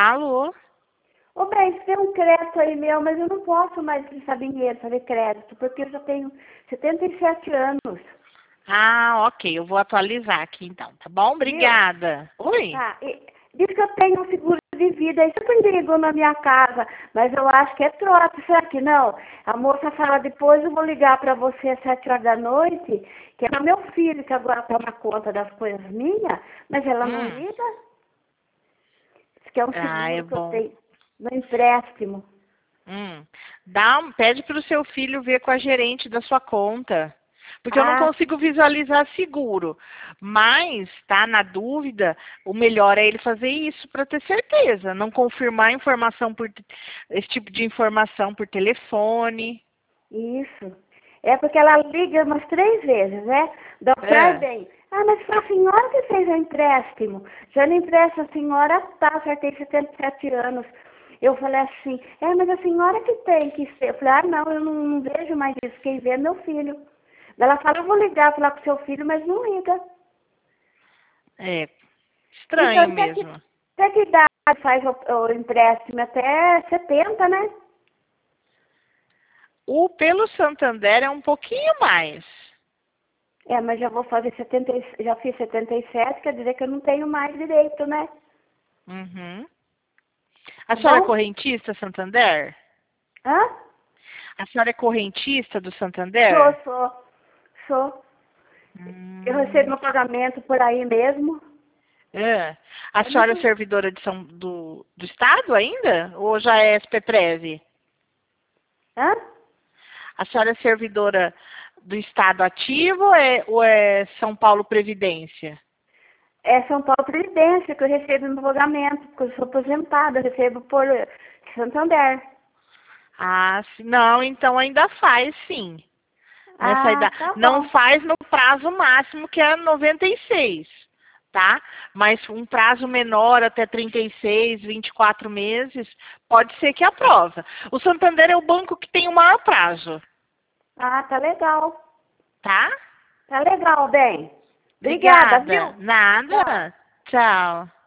Alô? Ô, bem, você tem um crédito aí meu, mas eu não posso mais prestar dinheiro, fazer crédito, porque eu já tenho 77 anos. Ah, ok. Eu vou atualizar aqui então, tá bom? Viu? Obrigada. Oi? Tá, diz que eu tenho um seguro de vida, aí sempre ligou na minha casa, mas eu acho que é trote, será que não? A moça fala, depois eu vou ligar para você às 7 horas da noite, que é meu filho que agora toma conta das coisas minhas, mas ela não Hum. liga. Diz que é um Ah, é seguro que eu bom. tenho no empréstimo. Hum. Pede para o seu filho ver com a gerente da sua conta. Porque eu não Ah, consigo visualizar seguro. Mas, tá, na dúvida, o melhor é ele fazer isso para ter certeza. Não confirmar informação esse tipo de informação por telefone. isso. É porque ela liga umas 3 vezes, né? Doutor É. bem. Ah, mas foi a senhora que fez o empréstimo. Já não empresta a senhora, tá, a senhora tem 77 anos. Eu falei assim, mas a senhora que tem que ser. Eu falei, ah, não, eu não vejo mais isso. Quem vê é meu filho. Ela fala, eu vou ligar, falar com seu filho, mas não liga. É Então, estranho mesmo. até que idade faz o empréstimo? Até 70, né? O pelo Santander é um pouquinho mais. Mas já vou fazer 70, já fiz 77, quer dizer que eu não tenho mais direito, né? Uhum. A Tá senhora é bom? correntista, Santander? Hã? A senhora é correntista do Sou, Santander? sou, sou. Eu recebo Hum. meu pagamento por aí mesmo. É. A É senhora é muito. servidora do Estado ainda? Ou já é SPPREV? Hã? A senhora é servidora do Estado ativo ou é São Paulo Previdência? É São Paulo Previdência que eu recebo meu pagamento, porque eu sou aposentada, eu recebo por Santander. Ah, não, então ainda faz sim. Nessa Ah, idade. tá Não bom. faz no prazo máximo, que é 96, tá? Mas um prazo menor, até 36, 24 meses, pode ser que aprova. O Santander é o banco que tem o maior prazo, Ah, tá legal. tá? Tá legal, bem. Obrigada, Obrigada. viu? Tchau. Nada. Tchau.